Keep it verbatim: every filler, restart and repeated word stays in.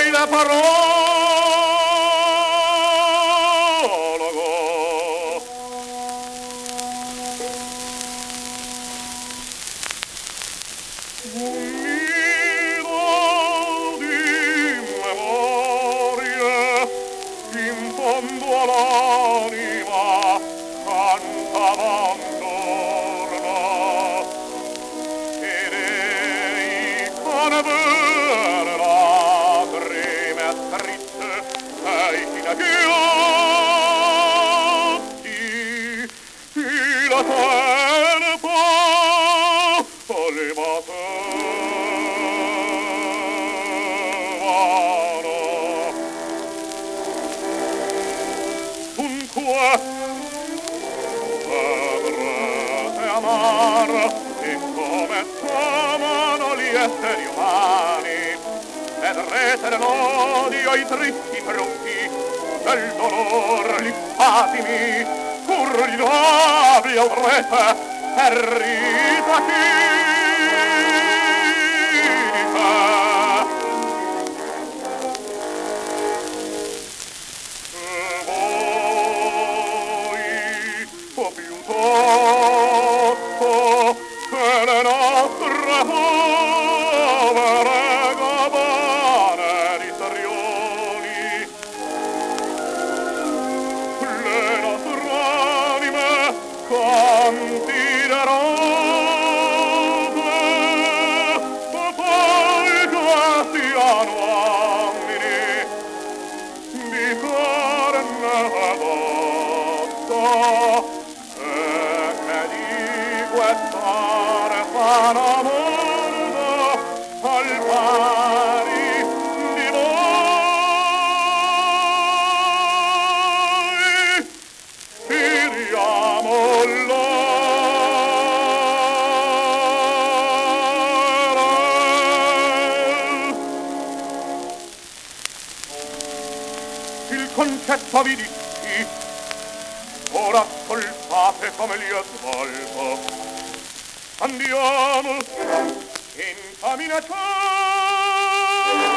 poi la prologo. Un nido di memorie in fondo all'anima cantava un giorno ed ei con vere lacrime scritte ai inaghiati il tempo le battevano. Dunque vedrete amar e come t'amano gli esseri umani, vedrete l'odio, i tristi brutti del dolor, gli spasimi, pur gli nobi avrete e rita chimica. E voi, o piuttosto che le nostre povere gabane di strioni, le nostre anime cantideranno, poi che siano uomini di carne ed ossa, e che di quest'ore fanno mondo al pari di voi. Tiriamo il concetto vi dissi, ora ascoltate come li ho svolto. Andiamo in camminazione.